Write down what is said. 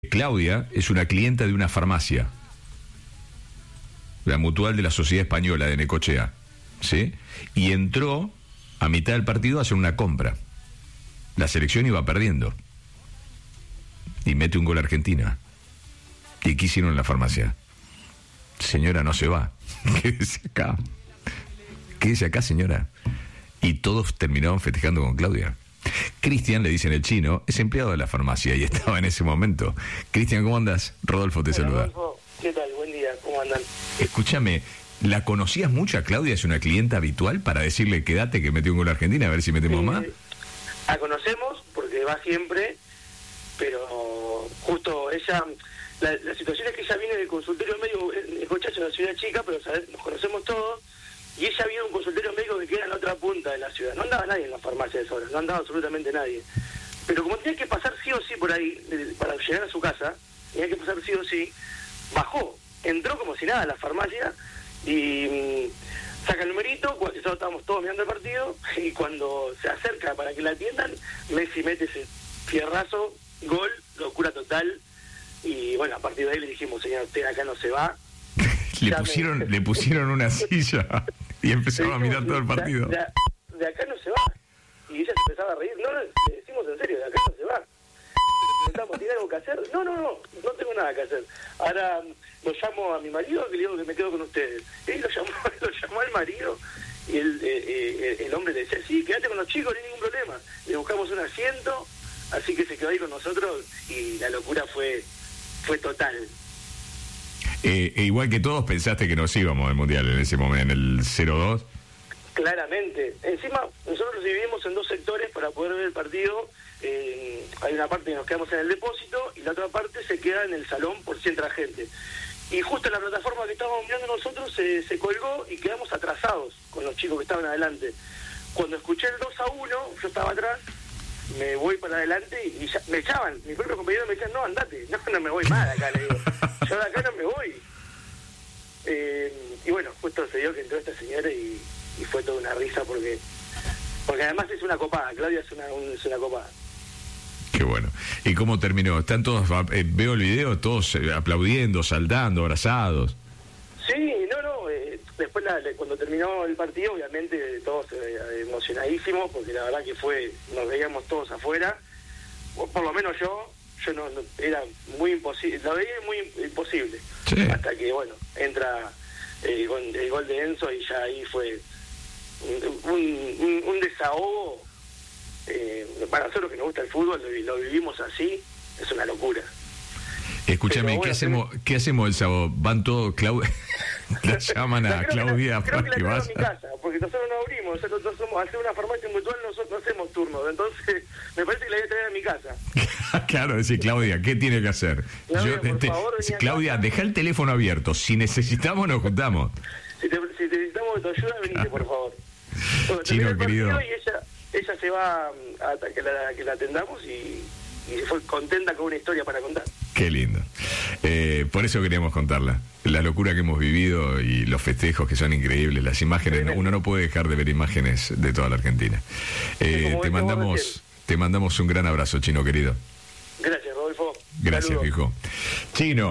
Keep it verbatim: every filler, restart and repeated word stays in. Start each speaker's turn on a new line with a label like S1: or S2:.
S1: Claudia es una clienta de una farmacia, la Mutual de la Sociedad Española de Necochea, ¿sí? Y entró a mitad del partido a hacer una compra. La selección iba perdiendo. Y mete un gol a Argentina. ¿Y qué hicieron en la farmacia? Señora, no se va. Quédese acá. Quédese acá, señora. Y todos terminaron festejando con Claudia. Cristian, le dicen el chino, es empleado de la farmacia y estaba en ese momento. Cristian, ¿cómo andas? Rodolfo te
S2: Hola,
S1: saluda.
S2: Rodolfo, ¿qué tal? Buen día, ¿cómo andan?
S1: Escúchame, ¿la conocías mucho a Claudia? ¿Es una clienta habitual para decirle quédate que metió un gol a Argentina, a ver si metemos
S2: Eh,
S1: más?
S2: La conocemos porque va siempre, pero justo ella, la, la situación es que ella viene del consultorio médico, Necochea es una ciudad chica, pero ¿sabes? Nos conocemos todos, y ella viene de un consultorio médico que queda en la otra punta de la ciudad. No andaba nadie en la farmacia de esa hora, no andaba absolutamente nadie. Pero como tenía que pasar sí o sí por ahí, eh, para llegar a su casa, tenía que pasar sí o sí, bajó, entró como si nada a la farmacia y mmm, saca el numerito, cuando estábamos todos mirando el partido, y cuando se acerca para que la atiendan, Messi mete ese fierrazo, gol, locura total, y bueno, a partir de ahí le dijimos, señor, usted acá no se va.
S1: Le
S2: Ya
S1: pusieron,
S2: me-
S1: le pusieron una silla y empezaron a
S2: Le
S1: mirar
S2: dijimos,
S1: todo el
S2: de-
S1: partido.
S2: De, de acá no se va. Y ella se empezaba a reír. No, no, le decimos en serio, de acá no se va. Preguntamos, ¿tiene algo que hacer? No, no, no, no tengo nada que hacer. Ahora mm, lo llamo a mi marido que le digo que me quedo con ustedes. Y lo llamó, lo llamó al marido y el, eh, eh, el hombre le decía, sí, quédate con los chicos, no hay ningún problema. Le buscamos un asiento, así que se quedó ahí con nosotros y la locura fue, fue total.
S1: Eh, e igual que todos pensaste que nos íbamos al Mundial en ese momento, en el cero dos.
S2: Claramente. Encima, nosotros nos dividimos en dos sectores para poder ver el partido. Eh, hay una parte que nos quedamos en el depósito y la otra parte se queda en el salón por si entra gente. Y justo en la plataforma que estábamos mirando nosotros se, se colgó y quedamos atrasados con los chicos que estaban adelante. Cuando escuché el dos a uno, yo estaba atrás, me voy para adelante y ya, me echaban. Mis propios compañeros me decían, no, andate. No, no me voy más de acá, le digo. Yo de acá no me voy. Eh, y bueno, justo se dio que entró esta señora y, y fue toda una risa porque porque además es una copada, Claudia es una, un, es una copada.
S1: Qué bueno. ¿Y cómo terminó? ¿Están todos, eh, veo el video, todos eh, aplaudiendo, saltando, abrazados?
S2: Sí, no, no, eh, después la, le- cuando terminó el partido, obviamente todos eh, emocionadísimos, porque la verdad que fue, nos veíamos todos afuera, o por lo menos yo, yo no, no- era muy imposible, lo veía muy im- imposible,
S1: Sí.
S2: hasta que bueno, entra el gol, el gol de Enzo y ya ahí fue un, un, un desahogo, eh, para nosotros que nos gusta el fútbol, lo, lo vivimos así, es una locura.
S1: Escúchame,
S2: Pero
S1: ¿qué
S2: bueno,
S1: hacemos ¿qué hacemos el sábado? Van todos, Clau... la llaman
S2: La
S1: a
S2: creo que la-
S1: Claudia
S2: creo
S1: para
S2: que la
S1: que
S2: traigo a
S1: vaya.
S2: mi casa, porque nosotros no abrimos, nosotros no somos, al ser una farmacia mutual nosotros no hacemos turnos, entonces me parece que la voy a traer a mi casa.
S1: Claro, decir, Claudia, ¿qué tiene que hacer?
S2: Claudia, por favor, vení
S1: Claudia,
S2: acá.
S1: deja el teléfono abierto. Si necesitamos, nos juntamos.
S2: Si, te, si necesitamos de tu ayuda, venite, por favor. Bueno,
S1: Chino,
S2: termina el partido
S1: querido.
S2: y ella, ella se va a, a que, la, que la atendamos y, y se fue contenta con una historia para contar.
S1: Qué lindo. Eh, por eso queríamos contarla. La locura que hemos vivido y los festejos que son increíbles, las imágenes.
S2: Tremendo.
S1: Uno no puede dejar de ver imágenes de toda la Argentina. Eh,
S2: como
S1: te
S2: decíamos
S1: mandamos,
S2: recién.
S1: te mandamos un gran abrazo, Chino querido.
S2: Gracias, Rodolfo.
S1: Gracias,
S2: Saludos.
S1: hijo. Chino.